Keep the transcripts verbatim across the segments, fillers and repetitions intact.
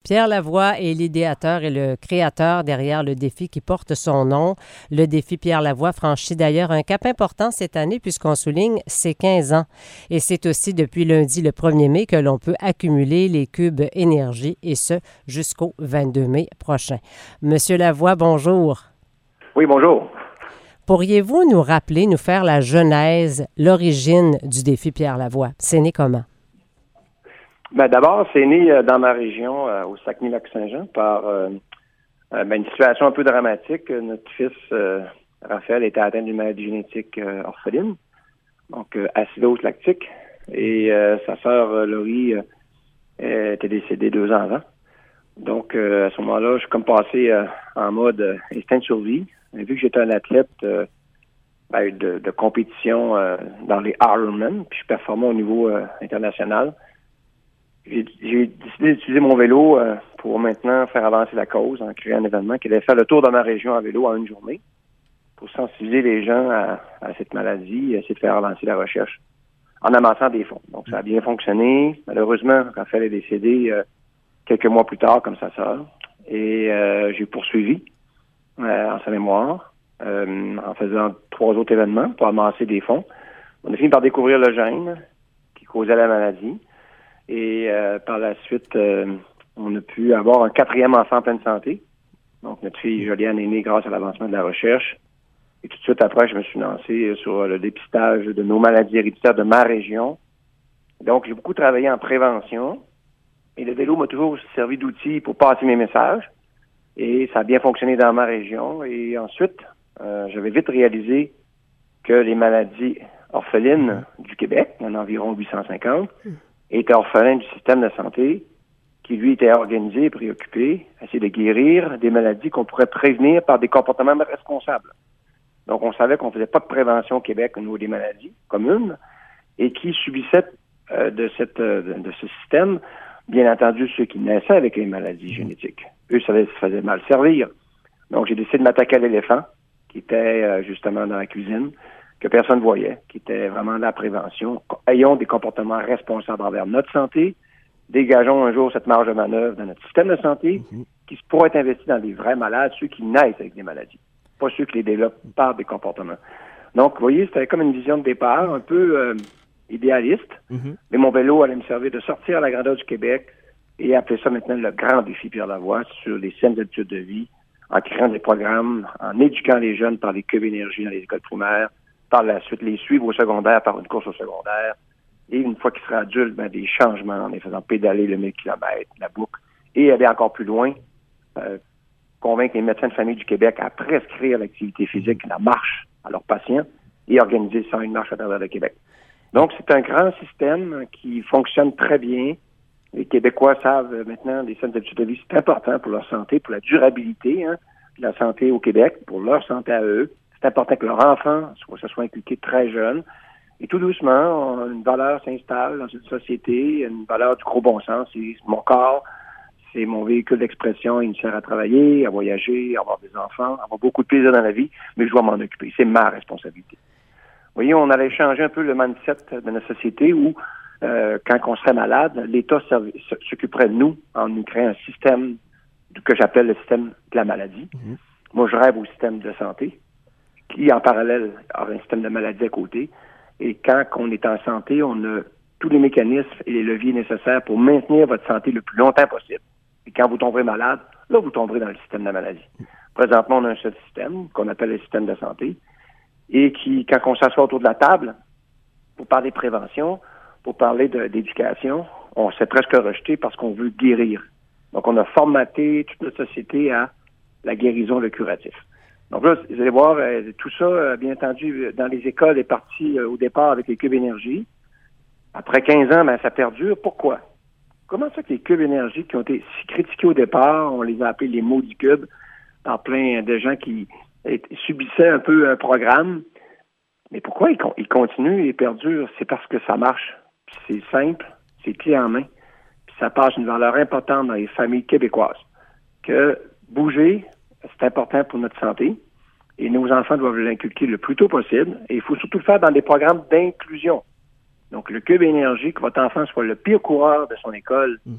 Pierre Lavoie est l'idéateur et le créateur derrière le défi qui porte son nom. Le défi Pierre Lavoie franchit d'ailleurs un cap important cette année puisqu'on souligne ses quinze ans. Et c'est aussi depuis lundi le premier mai que l'on peut accumuler les cubes énergie et ce jusqu'au vingt-deux mai prochain. Monsieur Lavoie, bonjour. Oui, bonjour. Pourriez-vous nous rappeler, nous faire la genèse, l'origine du défi Pierre Lavoie? C'est né comment? Ben, d'abord, c'est né euh, dans ma région, euh, au Saguenay-Lac-Saint-Jean, par euh, euh, ben, une situation un peu dramatique. Notre fils, euh, Raphaël, était atteint d'une maladie génétique euh, orpheline, donc euh, acidose lactique, et euh, sa sœur euh, Laurie euh, était décédée deux ans avant. Donc, euh, à ce moment-là, je suis comme passé euh, en mode euh, instinct de survie. Et vu que j'étais un athlète euh, ben, de, de compétition euh, dans les Ironman, puis je performais au niveau euh, international, j'ai, j'ai décidé d'utiliser mon vélo euh, pour maintenant faire avancer la cause en créant un événement qui allait faire le tour de ma région à vélo en une journée pour sensibiliser les gens à, à cette maladie et essayer de faire avancer la recherche en amassant des fonds. Donc, ça a bien fonctionné. Malheureusement, Raphaël est décédé euh, quelques mois plus tard, comme sa sœur. Et euh, j'ai poursuivi euh, en sa mémoire, euh, en faisant trois autres événements pour amasser des fonds. On a fini par découvrir le gène qui causait la maladie. Et euh, par la suite, euh, on a pu avoir un quatrième enfant en pleine santé. Donc, notre fille Joliane est née grâce à l'avancement de la recherche. Et tout de suite après, je me suis lancé sur le dépistage de nos maladies héréditaires de ma région. Donc, j'ai beaucoup travaillé en prévention. Et le vélo m'a toujours servi d'outil pour passer mes messages. Et ça a bien fonctionné dans ma région. Et ensuite, euh, j'avais vite réalisé que les maladies orphelines du Québec, il y en a environ huit cent cinquante, étaient orphelins du système de santé, qui lui était organisé et préoccupé à essayer de guérir des maladies qu'on pourrait prévenir par des comportements responsables. Donc, on savait qu'on ne faisait pas de prévention au Québec au niveau des maladies communes et qui subissaient euh, de, cette, euh, de ce système, bien entendu, ceux qui naissaient avec les maladies génétiques. Eux, ça se faisait mal servir. Donc, j'ai décidé de m'attaquer à l'éléphant, qui était euh, justement dans la cuisine, que personne ne voyait, qui était vraiment de la prévention. Ayons des comportements responsables envers notre santé, dégageons un jour cette marge de manœuvre dans notre système de santé mm-hmm. qui pourra être investi dans des vrais malades, ceux qui naissent avec des maladies, pas ceux qui les développent par des comportements. Donc, vous voyez, c'était comme une vision de départ un peu euh, idéaliste, mm-hmm. mais mon vélo allait me servir de sortir à la grandeur du Québec et appeler ça maintenant le grand défi Pierre Lavoie sur les saines habitudes de vie, en créant des programmes, en éduquant les jeunes par les cubes énergie dans les écoles primaires, par la suite les suivre au secondaire par une course au secondaire, et une fois qu'ils seraient adultes, ben, des changements en les faisant pédaler le mille kilomètres, la boucle, et aller encore plus loin, euh, convaincre les médecins de famille du Québec à prescrire l'activité physique, la marche à leurs patients, et organiser ça une marche à travers le Québec. Donc, c'est un grand système qui fonctionne très bien. Les Québécois savent maintenant les saines habitudes de vie, c'est important pour leur santé, pour la durabilité hein, de la santé au Québec, pour leur santé à eux. C'est important que leurs enfants soit, se soient inculqués très jeunes. Et tout doucement, on, une valeur s'installe dans une société, une valeur du gros bon sens. C'est mon corps, c'est mon véhicule d'expression, il me sert à travailler, à voyager, à avoir des enfants, à avoir beaucoup de plaisir dans la vie, mais je dois m'en occuper. C'est ma responsabilité. Vous voyez, on allait changer un peu le mindset de notre société où, euh, quand on serait malade, l'État s'occuperait de nous en nous créant un système que j'appelle le système de la maladie. Mmh. Moi, je rêve au système de santé, qui, en parallèle, a un système de maladie à côté. Et quand on est en santé, on a tous les mécanismes et les leviers nécessaires pour maintenir votre santé le plus longtemps possible. Et quand vous tomberez malade, là, vous tomberez dans le système de la maladie. Présentement, on a un seul système qu'on appelle le système de santé et qui, quand on s'assoit autour de la table pour parler de prévention, pour parler de, d'éducation, on s'est presque rejeté parce qu'on veut guérir. Donc, on a formaté toute notre société à la guérison, le curatif. Donc là, vous allez voir, euh, tout ça, euh, bien entendu, dans les écoles est parti euh, au départ avec les cubes énergie. Après quinze ans, ben, ça perdure. Pourquoi? Comment ça que les cubes énergie qui ont été si critiqués au départ, on les a appelés les maudits cubes, par plein de gens qui et, subissaient un peu un programme. Mais pourquoi ils, ils continuent et perdurent? C'est parce que ça marche. Puis c'est simple, c'est clé en main. Puis ça passe une valeur importante dans les familles québécoises. Que bouger, c'est important pour notre santé et nos enfants doivent l'inculquer le plus tôt possible. Et il faut surtout le faire dans des programmes d'inclusion. Donc, le cube énergie, que votre enfant soit le pire coureur de son école mm-hmm.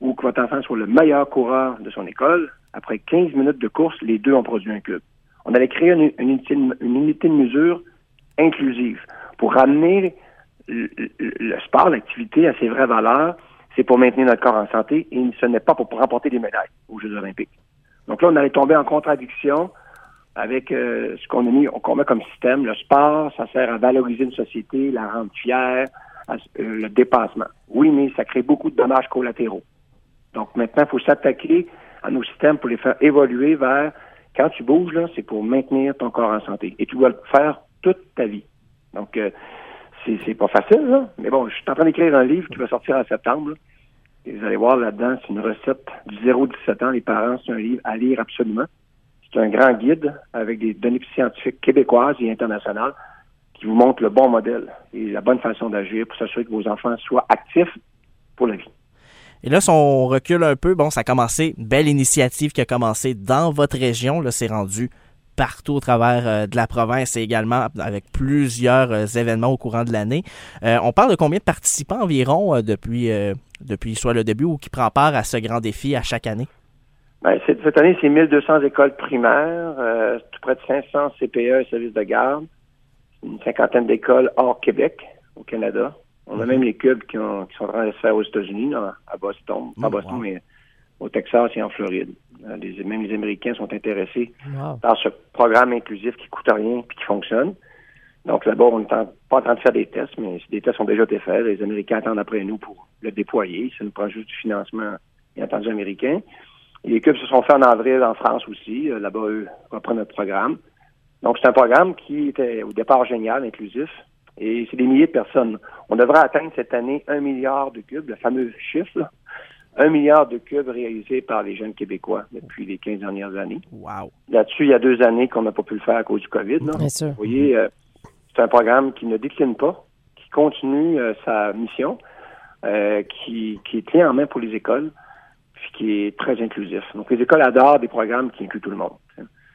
ou que votre enfant soit le meilleur coureur de son école, après quinze minutes de course, les deux ont produit un cube. On allait créer une, une, unité, une unité de mesure inclusive pour ramener le, le, le sport, l'activité à ses vraies valeurs. C'est pour maintenir notre corps en santé et ce n'est pas pour remporter des médailles aux Jeux olympiques. Donc là, on allait tomber en contradiction avec euh, ce qu'on a mis, qu'on met comme système. Le sport, ça sert à valoriser une société, la rendre fière, à, euh, le dépassement. Oui, mais ça crée beaucoup de dommages collatéraux. Donc maintenant, il faut s'attaquer à nos systèmes pour les faire évoluer vers, quand tu bouges, là, c'est pour maintenir ton corps en santé. Et tu dois le faire toute ta vie. Donc, euh, c'est, c'est pas facile, là. Mais bon, je suis en train d'écrire un livre qui va sortir en septembre, là. Et vous allez voir là-dedans, c'est une recette du zéro à dix-sept ans. Les parents, c'est un livre à lire absolument. C'est un grand guide avec des données scientifiques québécoises et internationales qui vous montrent le bon modèle et la bonne façon d'agir pour s'assurer que vos enfants soient actifs pour la vie. Et là, si on recule un peu, bon, ça a commencé, une belle initiative qui a commencé dans votre région. Là, c'est rendu partout au travers euh, de la province et également avec plusieurs euh, événements au courant de l'année. Euh, on parle de combien de participants environ euh, depuis, euh, depuis soit le début ou qui prend part à ce grand défi à chaque année? Ben, cette, cette année, c'est mille deux cents écoles primaires, euh, tout près de cinq cents C P E et services de garde, une cinquantaine d'écoles hors Québec, au Canada. On a mm-hmm. même les cubes qui, ont, qui sont en train de se faire aux États-Unis, là, à Boston, pas à Boston, wow. mais au Texas et en Floride. Les, même les Américains sont intéressés wow. par ce programme inclusif qui coûte rien et qui fonctionne. Donc là-bas, on n'est pas en train de faire des tests, mais des tests ont déjà été faits. Les Américains attendent après nous pour le déployer. Ça nous prend juste du financement, bien entendu, américain. Et les cubes se sont faits en avril en France aussi. Là-bas, eux reprennent notre programme. Donc, c'est un programme qui était au départ génial, inclusif. Et c'est des milliers de personnes. On devrait atteindre cette année un milliard de cubes, le fameux chiffre, là. Un milliard de cubes réalisés par les jeunes Québécois depuis les quinze dernières années. Wow. Là-dessus, il y a deux années qu'on n'a pas pu le faire à cause du COVID. Là. Bien sûr. Vous voyez, euh, c'est un programme qui ne décline pas, qui continue euh, sa mission, euh, qui, qui est clé en main pour les écoles, puis qui est très inclusif. Donc, les écoles adorent des programmes qui incluent tout le monde.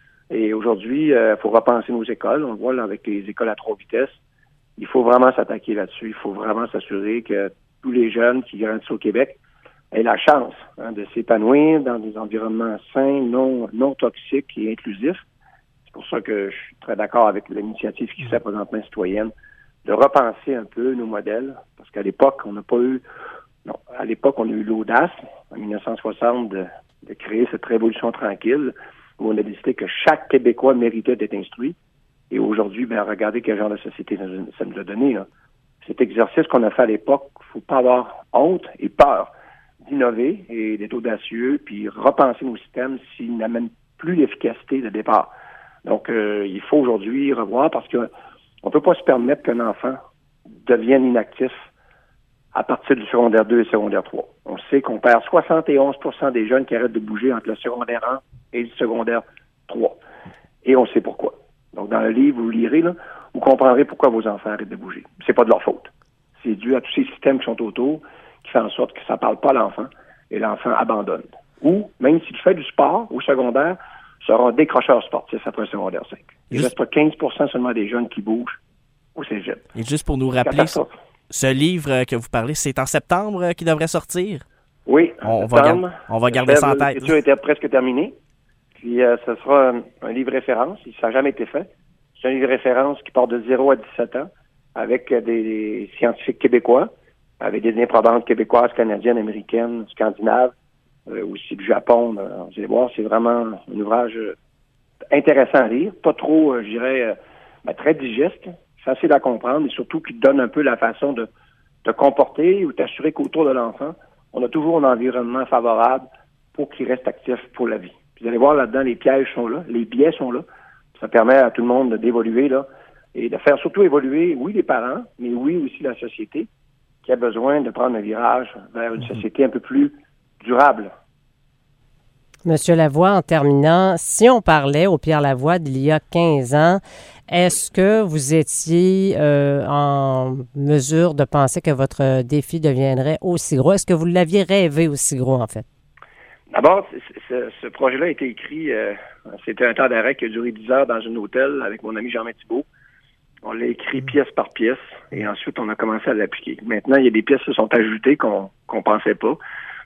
Et aujourd'hui, il euh, faut repenser nos écoles. On le voit là, avec les écoles à trois vitesses. Il faut vraiment s'attaquer là-dessus. Il faut vraiment s'assurer que tous les jeunes qui grandissent au Québec aient la chance hein, de s'épanouir dans des environnements sains, non, non toxiques et inclusifs. C'est pour ça que je suis très d'accord avec l'initiative qui se fait présentement citoyenne de repenser un peu nos modèles. Parce qu'à l'époque, on n'a pas eu... Non, à l'époque, on a eu l'audace, en dix-neuf cent soixante, de, de créer cette révolution tranquille où on a décidé que chaque Québécois méritait d'être instruit. Et aujourd'hui, ben regardez quel genre de société ça nous a donné. Là. Cet exercice qu'on a fait à l'époque, il ne faut pas avoir honte et peur d'innover et d'être audacieux, puis repenser nos systèmes s'ils n'amènent plus l'efficacité de départ. Donc, euh, il faut aujourd'hui revoir parce qu'on ne peut pas se permettre qu'un enfant devienne inactif à partir du secondaire deux et secondaire trois. On sait qu'on perd soixante et onze pour cent des jeunes qui arrêtent de bouger entre le secondaire un et le secondaire trois. Et on sait pourquoi. Donc, dans le livre, vous lirez, là, vous comprendrez pourquoi vos enfants arrêtent de bouger. C'est pas de leur faute. C'est dû à tous ces systèmes qui sont autour, qui font en sorte que ça ne parle pas à l'enfant, et l'enfant abandonne. Ou, même s'il fait du sport au secondaire, sera décrocheur sportif après le secondaire cinq. Il Juste... reste pas quinze pour cent seulement des jeunes qui bougent au cégep. Et juste pour nous rappeler, ce livre que vous parlez, c'est en septembre qu'il devrait sortir? Oui, on va, gar- on va garder ça en tête. L'écriture était presque terminée. Puis, euh, ce sera un, un livre référence. Ça n'a jamais été fait. C'est un livre référence qui part de zéro à dix-sept ans avec euh, des, des scientifiques québécois, avec des données probantes québécoises, canadiennes, américaines, scandinaves, euh, aussi du Japon. Euh, vous allez voir, c'est vraiment un ouvrage euh, intéressant à lire. Pas trop, euh, je dirais, euh, ben, très digeste. Facile à comprendre et surtout qui donne un peu la façon de te comporter ou t'assurer qu'autour de l'enfant, on a toujours un environnement favorable pour qu'il reste actif pour la vie. Puis vous allez voir là-dedans, les pièges sont là, les biais sont là. Ça permet à tout le monde d'évoluer là et de faire surtout évoluer, oui, les parents, mais oui aussi la société qui a besoin de prendre un virage vers une société un peu plus durable. Monsieur Lavoie, en terminant, si on parlait au Pierre Lavoie d'il y a quinze ans, est-ce que vous étiez euh, en mesure de penser que votre défi deviendrait aussi gros? Est-ce que vous l'aviez rêvé aussi gros, en fait? D'abord, ce, ce projet-là a été écrit, euh, c'était un temps d'arrêt qui a duré dix heures dans un hôtel avec mon ami Jean-Marc Thibault. On l'a écrit pièce par pièce et ensuite on a commencé à l'appliquer. Maintenant, il y a des pièces qui se sont ajoutées qu'on qu'on pensait pas.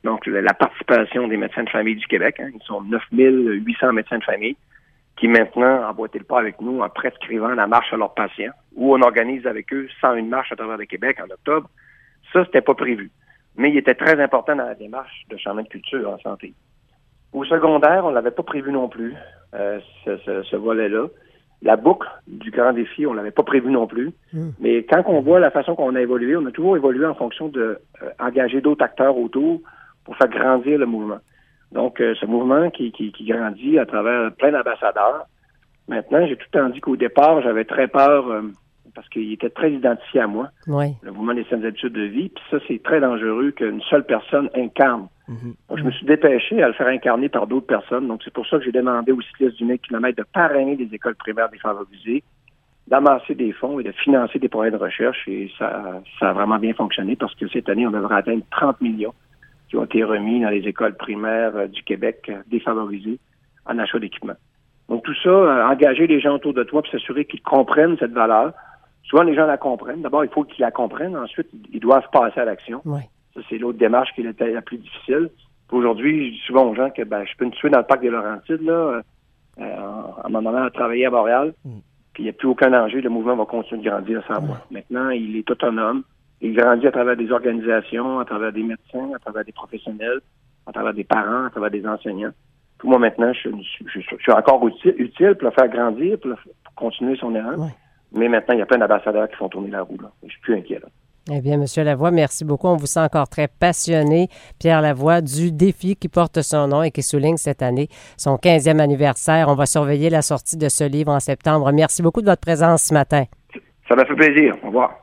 donc la participation des médecins de famille du Québec. Hein. Ils sont neuf mille huit cents médecins de famille qui maintenant emboîtent le pas avec nous en prescrivant la marche à leurs patients, ou on organise avec eux cent une marche à travers le Québec en octobre. Ça, c'était pas prévu. Mais il était très important dans la démarche de changement de culture en santé. Au secondaire, on l'avait pas prévu non plus, euh, ce, ce, ce volet-là. La boucle du grand défi, on l'avait pas prévu non plus. Mmh. Mais quand on voit la façon qu'on a évolué, on a toujours évolué en fonction de euh, engager d'autres acteurs autour pour faire grandir le mouvement. Donc, euh, ce mouvement qui, qui, qui grandit à travers plein d'ambassadeurs. Maintenant, j'ai tout le temps dit qu'au départ, j'avais très peur euh, parce qu'il était très identifié à moi, oui. le mouvement des saines habitudes de vie. Puis ça, c'est très dangereux qu'une seule personne incarne. Mm-hmm. Donc, je me suis dépêché à le faire incarner par d'autres personnes. Donc, c'est pour ça que j'ai demandé aux cyclistes du mille kilomètres de parrainer des écoles primaires défavorisées, d'amasser des fonds et de financer des projets de recherche. Et ça, ça a vraiment bien fonctionné parce que cette année, on devrait atteindre trente millions qui ont été remis dans les écoles primaires euh, du Québec euh, défavorisées en achat d'équipement. Donc, tout ça, euh, engager les gens autour de toi pour s'assurer qu'ils comprennent cette valeur. Souvent, les gens la comprennent. D'abord, il faut qu'ils la comprennent. Ensuite, ils doivent passer à l'action. Oui. Ça, c'est l'autre démarche qui est la, la plus difficile. Aujourd'hui, je dis souvent aux gens que ben, je peux me tuer dans le parc des Laurentides, là, euh, à un moment donné, à travailler à Montréal, mm. puis il n'y a plus aucun danger. Le mouvement va continuer de grandir sans mm. moi. Maintenant, il est autonome. Il grandit à travers des organisations, à travers des médecins, à travers des professionnels, à travers des parents, à travers des enseignants. Puis moi, maintenant, je, je, je, je suis encore utile, utile pour le faire grandir, pour, le, pour continuer son erreur. Oui. Mais maintenant, il y a plein d'ambassadeurs qui font tourner la roue. Là. Je suis plus inquiet. Là. Eh bien, M. Lavoie, merci beaucoup. On vous sent encore très passionné, Pierre Lavoie, du défi qui porte son nom et qui souligne cette année son quinzième anniversaire. On va surveiller la sortie de ce livre en septembre. Merci beaucoup de votre présence ce matin. Ça m'a fait plaisir. Au revoir.